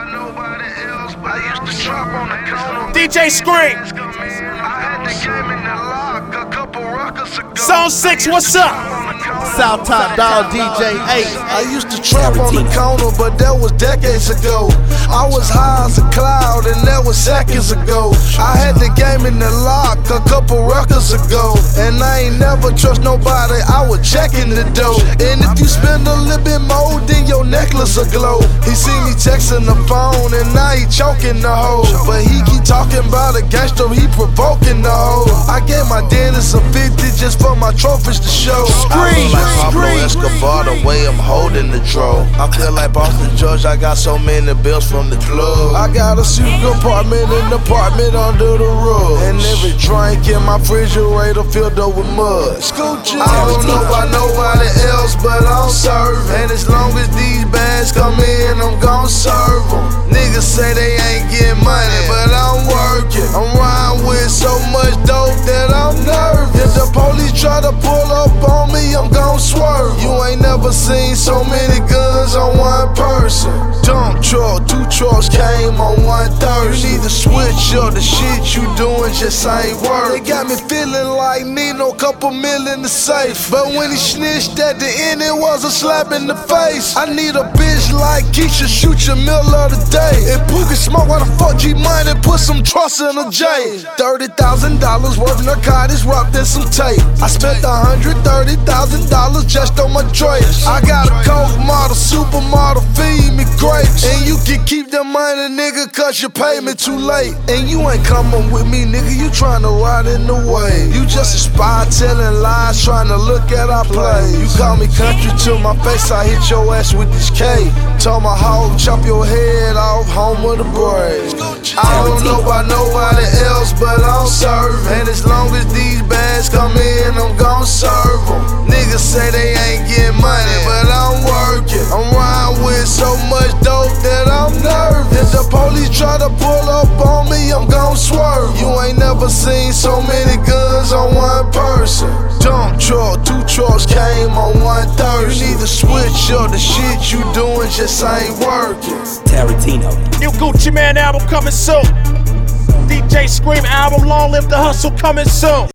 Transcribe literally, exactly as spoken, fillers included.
D J Scream. Zone six, what's up? South Top Dog D J eight. I used to trap on the corner, but that was decades ago. I was high as a cloud, and that was seconds ago. I had the game in the lock a couple records ago, and I ain't never trust nobody. I was checking the dough, and if you spend a little bit more, then your necklace will glow. He see me texting the phone, and now he choking the hoe. But he keep talking about a gangster, he provoking the hoe. I gave my dentist a fifty just for my trophies to show. Scream. I feel like Pablo Escobar the way I'm holding the draw. I feel like Boston George, I got so many bills from the club. I got a secret apartment, an apartment under the rug, and every drink in my refrigerator filled up with mud. I don't know about nobody else, but I'm serving. And as long as these bags come in, I'm gon' serve them. Niggas say they ain't getting money, but I'm working. I'm riding with so much dope that I'm nervous. If the police try to pull up on me, I'm gon' swerve. You ain't never seen so many guns on one person. Dump truck, two trucks came on one Thursday. You need to switch up, the shit you doing just ain't work. They got me feeling like Nino, couple million to safe. But when he snitched at the end, it was a slap in the face. I need a bitch like Keisha, shoot your middle of the day. If Pookie smoke, why the fuck G Money put some trust in a J? thirty thousand dollars worth of narcotics wrapped in some tape. I spent one hundred thirty thousand dollars just on my drapes. I got a coke model, supermodel, feed me grapes. And you can keep the money, nigga, cause you pay me too late. And you ain't coming with me, nigga, you tryna ride in the wave. You just a spy telling lies, tryna look at our play. You call me country to my face, I hit your ass with this K. Told my hoe, chop your head off, home with a braid. I don't know about nobody else, but I'm serving. And as long as these bags come in, I'm gon' serve them. Niggas say they ain't getting money, but I'm working. I'm riding with so much dope that I'm nervous. If the police try to pull up on me, I'm gon' swerve. You ain't never seen so many guns on one person. Dump truck, two trucks came on one Thursday. You need to switch up, the shit you doing just ain't working. Tarantino. New Gucci Mane album coming soon. D J Scream album, Long Live the Hustle, coming soon.